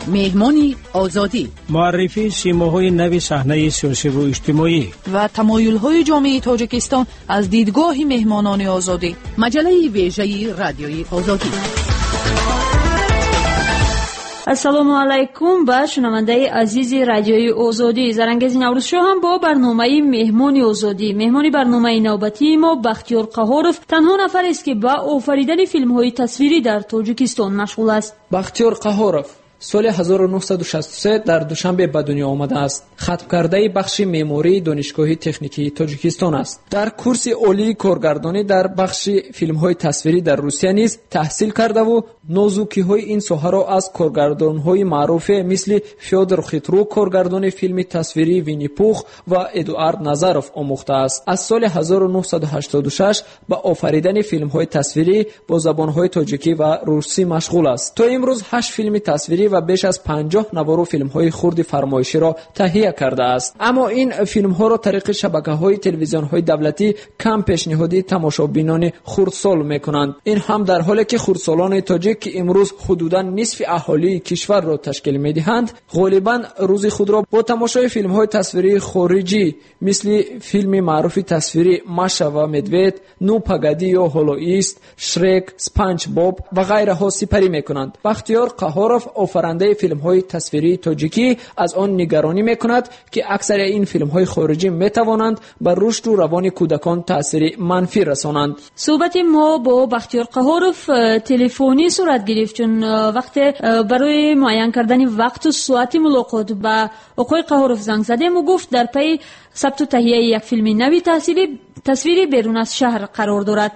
مهمانی آزادی، معرفی سیماهای نو صحنه سیاسی و اجتماعی و تمایل‌های جامعه تاجیکستان از دیدگاه مهمانان آزادی. مجله ویژه رادیوی آزادی. السلام علیکم با شنونده عزیز رادیوی آزادی. زرنگز نوروز شو هم با برنامه مهمانی آزادی. مهمانی برنامه نوبتی ما بختیار قهارов تنها نفر است که با آفریدن فیلم‌های تصویری در تاجیکستان مشغول است. بختیار قهارов سال 1963 در دوشنبه به دنیا آمده است. ختم کرده بخش معماری دانشگاه تکنیکی تاجیکستان است. در کورس عالی کارگردانی در بخش فیلم‌های تصویری در روسیه نیز تحصیل کرده و نازوکی‌های این ساحه را از کارگردان‌های معروف مثل فیودور خیتروک کارگردان فیلم تصویری وینی پوخ و ادوارد نظروف آموخته است. از سال 1986 به آفریدن فیلم‌های تصویری با زبان‌های تاجیکی و روسی مشغول است. تا امروز 8 فیلم تصویری و بیش از 50 نوار فیلم‌های خرد فرمایشی را تهیه کرده است. اما این فیلم‌ها را طریق شبکه‌های تلویزیون‌های دولتی کم پیشنهادی تماشابینان خردسال می‌کنند. این هم در حالی که خردسالان تاجیک که امروز حدوداً نصف اهالی کشور را تشکیل می‌دهند، غالباً روز خود را با تماشای فیلم‌های تصویری خارجی مثل فیلم معروف تصویری ماشا و مدوید، نو پگادی یا هولوئیست، شرک، اسپانج باب و غیرها سپری می‌کنند. بختیار قهارов آفرینده فیلم‌های تصویری تاجیکی از آن نگرانی می‌کند که اکثر این فیلم‌های خارجی می‌توانند بر رشد و روان کودکان تأثیر منفی رسانند. صحبت ما با بختیار قهارов تلفنی صورت گرفت چون وقت برای معین کردن وقت و ساعت ملاقات با آقای قهارов زنگ زدیم و گفت در پی ثبت و تهیه یک فیلم نوی تصویری بیرون از شهر قرار دارد.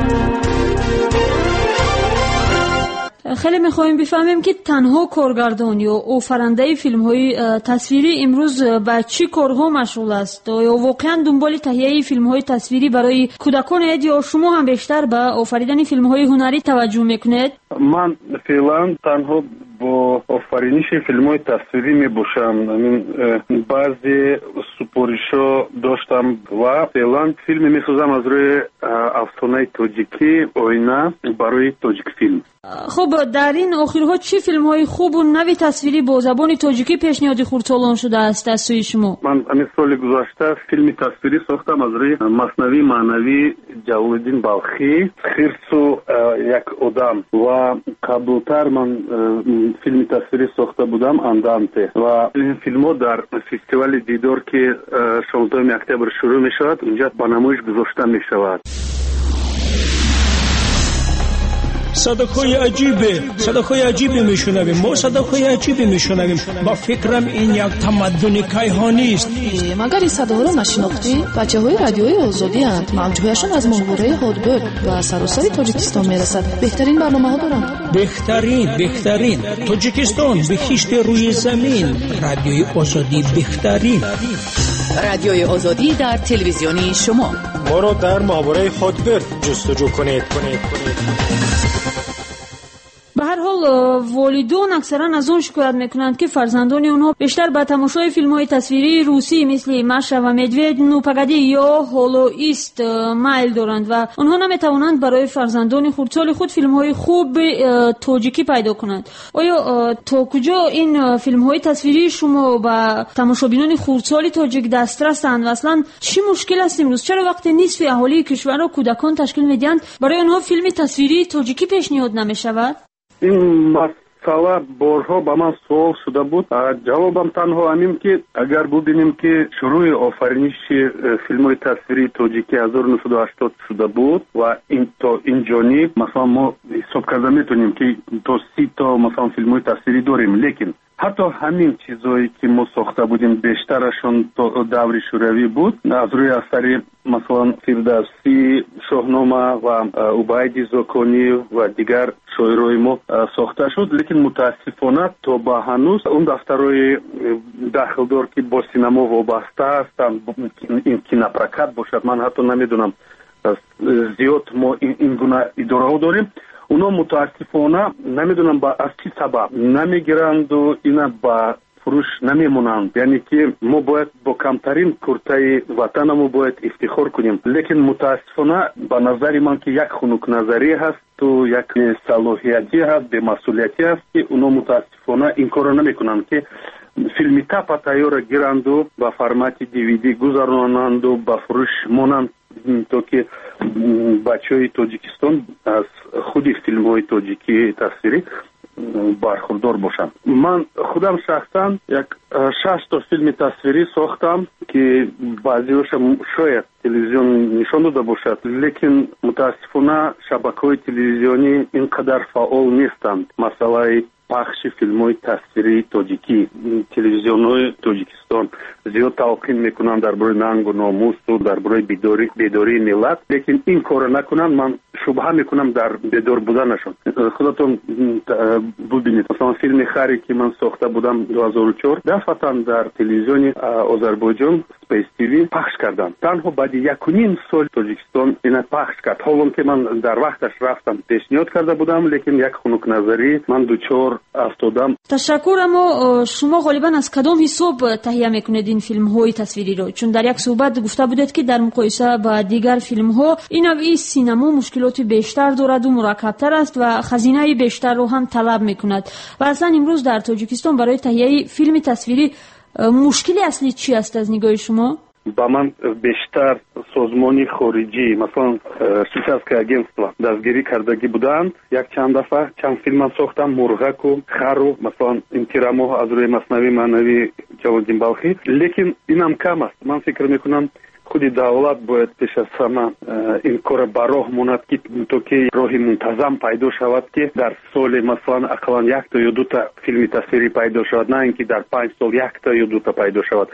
خیلی می‌خوایم بفهمیم که تنها کارگردان یا آفرینده فیلم‌های تصویری امروز با چی کارها مشغول است یا واقعا دنبال تهیه فیلم‌های تصویری برای کودکان اید یا شما هم بیشتر به آفریدن فیلم‌های هنری توجه می‌کنید؟ من فعلا تنها با آفرینش فیلم‌های تصویری می‌باشم. بعضی سپارش‌ها داشتم و فعلا فیلم می‌سازم از روی افسانه تاجیکی آینه برای تاجیک فیلم. خب در این آخرها چه فیلم‌های خوب و نوی تصویری با زبان تاجیکی پیشنهاد خردسالان شده است از سوی شما؟ من همین سال گذشته فیلم تصویری ساختم از روی مثنوی معنوی جلال‌الدین بلخی، خرس و یک آدم و قبلتر من فیلم تصویری ساخته بودم اندانته و این فیلم‌ها در فستیوال دیدار که 16 اکتبر شروع می‌شود اینجا به نمایش گذاشته می‌شود. صداقای عجیبی میشنویم. ما صداقای عجیبی میشنویم. با فکرم این یک تمدن کیهانی است. مگر این صداها رو نشناختی؟ بچه‌های رادیوی آزادی اند. موجهایشان از ماهواره هادبرد و سراسر تاجیکستان میرسد. بهترین برنامه‌ها دارند. بهترین تاجیکستان بهشت روی زمین. رادیوی آزادی بهترین. رادیوی آزادی در تلویزیونی شما. ما را در ماهواره هادبرد جستجو کنید. به هر حال والدان اکثرا از اون شکایت میکنند که فرزندان اونها بیشتر به تماشای فیلم‌های تصویری روسی مثل ماشا و مدوید، نو پگادی یا هولوئیست میل دارند و اونها نمیتوانند برای فرزندان خردسال خود فیلم‌های خوب تاجیکی پیدا کنند. آیا تا کجا این فیلم‌های تصویری شما با تماشابینان خردسال تاجیک دسترسند و اصلا چی مشکل است امروز؟ چرا وقتی نصف اهالی کشور را کودکان تشکیل میدهند برای آنها فیلم تصویری تاجیکی پیشنهاد نمیشود؟ این مسئله بارها به من سوال شده بود. جوابم تنها همین که اگر ببینیم که شروع آفرینش فیلم‌های تصویری تاجیکی 1980 شده بود و این تا این جانب مثلا ما حساب کرده میتونیم که تا 30 تا مثلا فیلم‌های تصویری داریم، لیکن حتی همین چیزایی که ما ساخته بودیم بیشترشون دور شوروی بود. از روی اثر مثلا فردوسی، شاهنامه و عبید زاکانی و دیگر شاعرای ما ساخته شد، لیکن متاسفانه تا به هنوز اون دفترهای داخلدار که با سینما وابسته هستند، این کینوپرکات باشد، من حتی نمیدونم زیاد ما این گونه اداره ها داریم، اونا متاسفانه نمیدونم از چی سبب نمیگیرند و اینا با фурӯш намемонанд. яъне ки мо бояд бо камтарин куртаи ватанамон бояд ифтихор кунем. лекин мутаассифона ба назари ман ки як хунукназарие ҳаст, то як салоҳиятӣ ҳаст, бемасъулиятӣ ҳаст ки оно мутаассифона ин корро намекунанд ки филми тапа тайёра гиранду ба формати DVD гузаронанду ба фурӯш монанд, то ки бачаҳои Тоҷикистон аз худи филмҳои тоҷикии тасвирӣ бархурдор бошанд. ман худам шахсан як 6 то филми тасвирӣ сохтам ки баъзиҳоша шояд телевизион нишон дода бошад, лекин мутаассифона шабакаҳои телевизионӣ инқадар фаъол нестанд. масъалаи пахши филмҳои тасвирии тоҷикӣ, телевизионҳои Тоҷикистон зиёд талқин мекунанд дар бораи нангу номусу дар бораи бедории миллат, лекин ин корро накунанд. ман шубҳа мекунам дар бедор буданашон. худатон бубинед, масалан филми харе ки ман сохта будам 2004 дафтан дар телевизиони Озарбойҷон Space TV пахш карданд. танҳо баъди 1.5 сол Тоҷикистон ина пахш кард. ҳолон ки ман дар вақташ рафтам пешниҳод карда будам, лекин як хунукназарӣ ман дучор афтодам. ташаккур. аммо шумо ғолибан аз кадом ҳисоб таҳия мекунед ин филмҳои тасвириро? чун дар як суҳбат гуфта будед ки дар муқоиса ба дигар филмҳо ин навъи синамо мушкилоти бештар дораду мураккабтар аст ва хазинаи бештарро ҳам талаб мекунад. ва аслан имрӯз дар Тоҷикистон барои таҳияи филми тасвирӣ мушкили аслӣ чи аст аз нигоҳи шумо? ба ман бештар созмони хориҷӣ, масалан швейцарское агентство дастгирӣ кардагӣ буданд. як чанд дафъа чанд филмам сохтам, мурғаку хару, масалан интирамоҳ аз рӯи маснави маънавии Ҷалолиддин Балхӣ. лекин инам кам аст. ман фикр мекунам худи давлат бояд пеш аз ҳама ин кора ба роҳ монад ки то ки роҳи мунтазам пайдо шавад ки дар соли масалан ақаллан 1 ё 2 та филми тасвирӣ пайдо шавад, на ин ки дар 5 сол 1 ё 2 та пайдо шавад.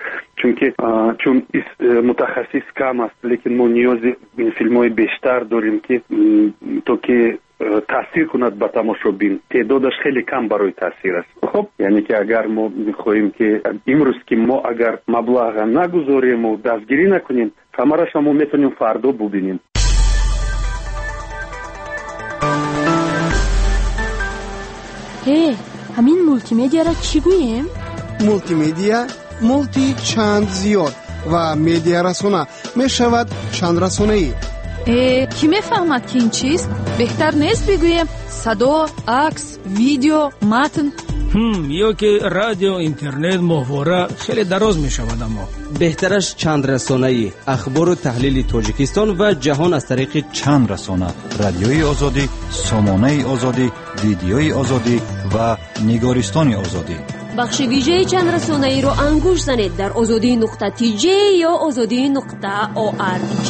чун мутахассис кам аст, лекин мо ниёзи филмҳои бештар дорем ки то ки таъсир кунад ба тамошобин. теъдодаш хеле кам барои таъсир аст. хоб, яъне ки агар мо мехоҳем ки имрӯз ки мо агар маблаға нагузорему, дастгирӣ накунем, самараша мо метавонем фардо бубинем. ҳамин мултимедияро чӣ гӯем? мултимедия мулти чанд зиёд ва медиарасона мешавад чандрасонаӣ. ки мефаҳмад ки ин чист? беҳтар нест бигӯем садо, акс, видео, матн? ё ки радио, интернет, моҳвора хеле дароз мешавад. аммо беҳтараш чандрасонаӣ, ахбору таҳлили Тоҷикистон ва ҷаҳон аз тариқи чанд расона: радиои озодӣ, сомонаи озодӣ, видеои озодӣ ва нигористони озодӣ. бахши вижеи чандрасонаиро ангуш занед дар озодӣ.tj ё озодӣ.org.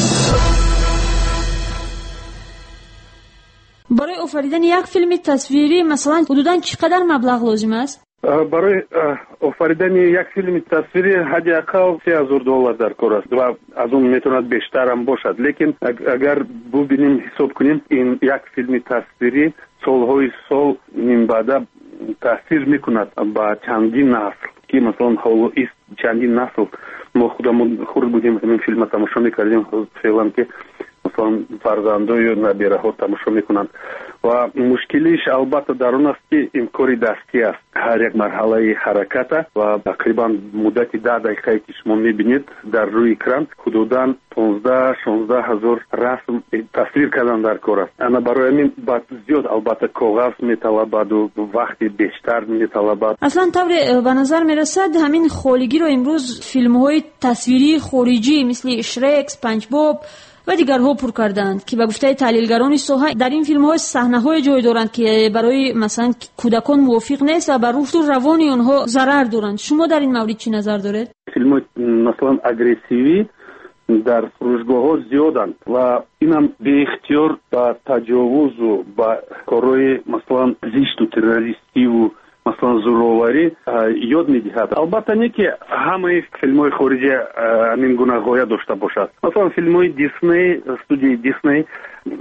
барои офаридани як филми тасвирӣ масалан ҳудудан чӣ қадар маблағ лозим аст? барои офаридани як филми тасвирӣ ҳадди ақал $3000 дар кор аст ва аз он метавонад бештарам бошад. лекин агар бубинем ҳисоб кунем, ин як филми тасвирӣ солҳои сол минбаъда таъсир мекунад ба чандин насл, ки масалан ҳоло ист чандин насл. мо худамон хурд будем ин филма тамошо мекардем, феълан ки масалан фарзандо ё набираҳо тамошо мекунанд. ва мушкилиш албатта дар он аст ки ин кори дастӣ аст. ҳар як марҳалаи ҳараката ва тақрибан муддати 10 дақиқае ки шумо мебинед дар рӯи экран ҳудудан 15-16 ҳазор расм тасвир кардан дар кор аст. ана барои ҳамин зиёд албатта коғаз металабаду вақти бештар металабад. аслан тавре ба назар мерасад ҳамин холигиро имрӯз филмҳои тасвирии хориҷӣ мисли Шрек, Спанҷбоб ва дигарҳо пур карданд ки ба гуфтаи таҳлилгарони соҳа дар ин филмҳо саҳнаҳое ҷой доранд ки барои масалан кӯдакон мувофиқ нест ва ба рушду равони онҳо зарар доранд. шумо дар ин маврид чӣ назар доред? филмҳои масалан агрессивӣ дар фурӯшгоҳҳо зиёданд ва инам беихтиёр ба таҷовузу ба корҳои масалан зишту террористиву масалан зӯроварӣ ёд медиҳад. албатта не ки ҳамаи филмҳои хориҷӣ ҳамин гуна ғоя дошта бошад. масалан филмҳои Дисней, студияи Дисней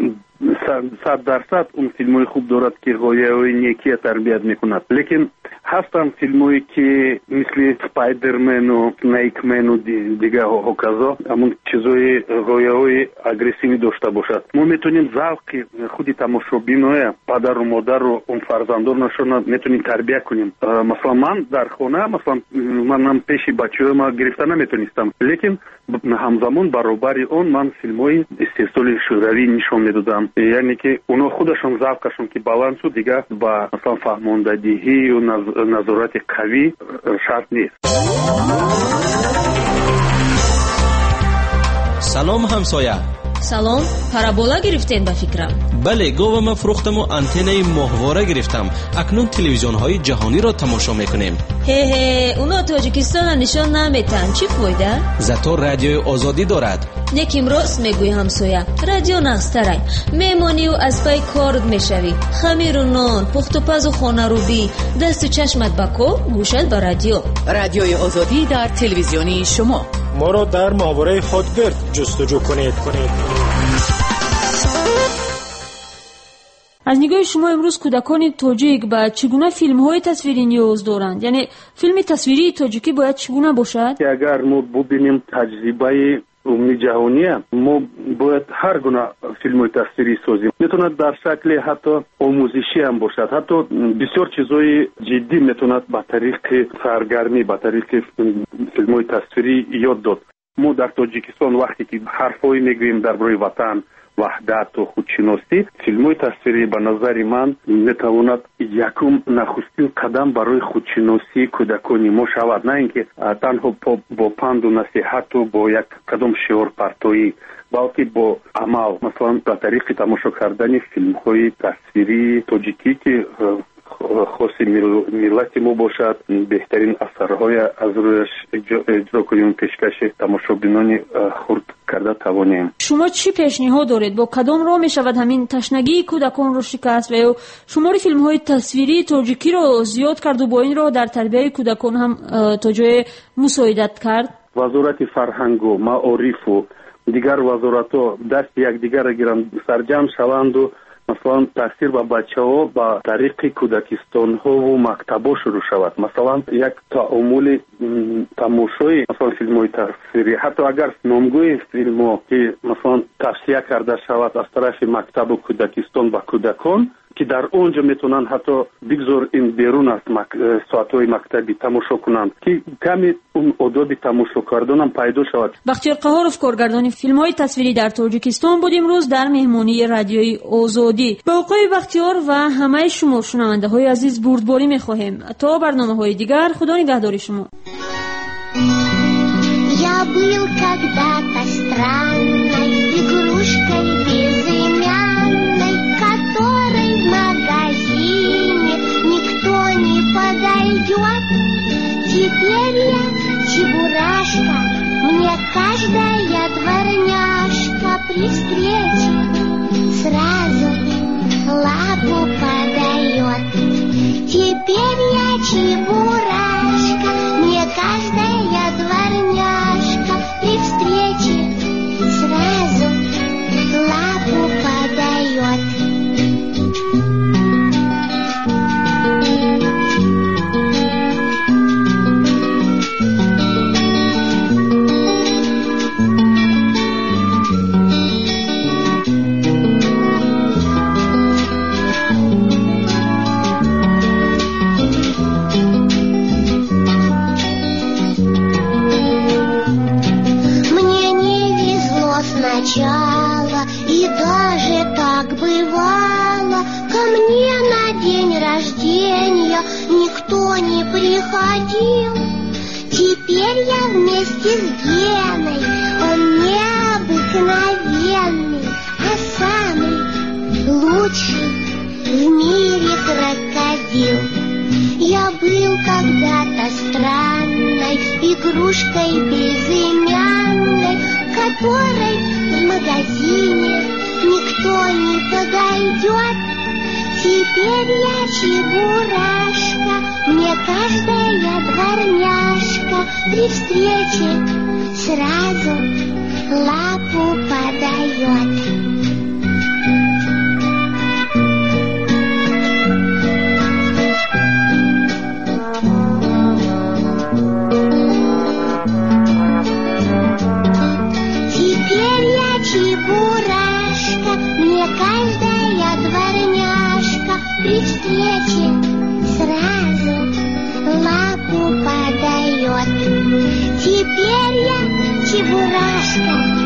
100% اون فیلم‌های خوب دارد که غایه‌های نیکی تربیت میکند، لیکن هستن فیلم‌هایی که مثل اسپایدرمن و سنیکمن و دیگه هوکازا همون چیزای غایه‌های اگریسیوی داشته باشد. ما میتونیم ذوق خود تماشابینای پدر و مادر و اون فرزندانشون میتونیم تربیت کنیم. مثلا من در خانه مثلا منم پیش بچه‌ها ما گرفتن نمیتونستم، لیکن همزمان برابر اون من فیلم‌های استحصال شوروی نشون میدادم، یعنی که اونا خودشون ذوقشون که بالانس و دیگه با مثلا فهماندهی و نظارت قوی شرط نیست. سلام همسایه. سلام، پارابولا گرفتین به فکرم؟ بله، گاوم فروختم و آنتنای ماهواره گرفتم. اکنون تلویزیون های جهانی را تماشا میکنیم. اونا تاجیکستان نشان نمیتن، چی فایده؟ زاتو رادیوی آزادی دارد. یکیم راست میگوی همسایه، رادیو نستره میمانی و از پای کارد میشوی، خمیر و نان، پخت و پز و خانه روبی، دست و چشمت بکو، گوشت به رادیو. رادیوی آزادی در تلویزیونی شما. ما را در ماهواره هاتبرد جستجو کنید. از نگاه شما امروز کودکان تاجیک با چگونه فیلم‌های تصویری نیاز دارند؟ یعنی فیلم تصویری تاجیکی باید چگونه باشد؟ اگر ما ببینیم تجربه عمومی جهانی، ما باید هر گونه فیلم تصویری سازیم. میتوند در شکل حتی آموزشی هم باشد، حتی بسیار چیزای جدی میتوند با طریق سرگرمی، با طریق فیلم تصویری یاد داد. ما در تاجیکستان وقتی که حرفایی میگوییم درباره وطن، وحدت و خودشناسی، فیلم‌های تصویری به نظر من میتواند یکم نخستین قدم برای خودشناسی کودکان ما شود، نه اینکه تنها با پند و نصیحت و با یک قدم شعار پرتایی، بلکه با عمل. مثلا به طریق تماشا کردن فیلم‌های تصویری تاجیکی که خاص ملت ما باشد، بهترین اثرهای از رویش اجرا کنیم، پیشکش تماشابینان خرد کرده توانیم. شما چی پیشنهاد دارید؟ با کدام راه می شود همین تشنگی کودکان رو شکست و شمار فیلم های تصویری تاجیکی رو زیاد کرد و با این راه در تربیت کودکان هم تا جای مساعدت کرد؟ وزارت فرهنگ و معارف و دیگر وزارت‌ها دست یکدیگر را گیرند، سرجم شوند و مثلا تاثیر با بچه‌ها با طریق کودکستان‌ها و مکتب‌ها شروع شود. مثلا یک تعامل تماشای مثلا فیلم‌های تصویری، حتی اگر نامگوی فیلم‌ها که مثلا توصیه کرده شود از طرف مکتب و کودکستان با کودکان که در اونجا میتونن حتی بگذار این بیرون از ساعت‌های مکتبی تماشا کنند که کمی اون عدد تماشا کردن هم پیدا شود. بختیار قهارов کارگردان فیلم‌های تصویری در تاجیکستان بود امروز در مهمانی رادیوی آزادی. به آقای بختیار و همه شما شنونده‌های عزیز بردباری می‌خواهیم تا برنامه‌های دیگر. خدا نگهدار شما. Я был когда-то странной игрушкой безымянной, которой в магазине никто не подойдет. Теперь я чебурашка, мне каждая дворняжка при встрече сразу лапу подает. Теперь я чебурашка, мне каждая дворняжка при встрече сразу лапу подает. И даже так бывало, ко мне на день рождения никто не приходил. Теперь я вместе с Геной, он необыкновенный, а самый лучший в мире крокодил. Я был когда-то странной игрушкой безымянной, которой в магазине никто не подойдет. Теперь я чебурашка, мне каждая дворняжка при встрече сразу лапу подает. вспомни.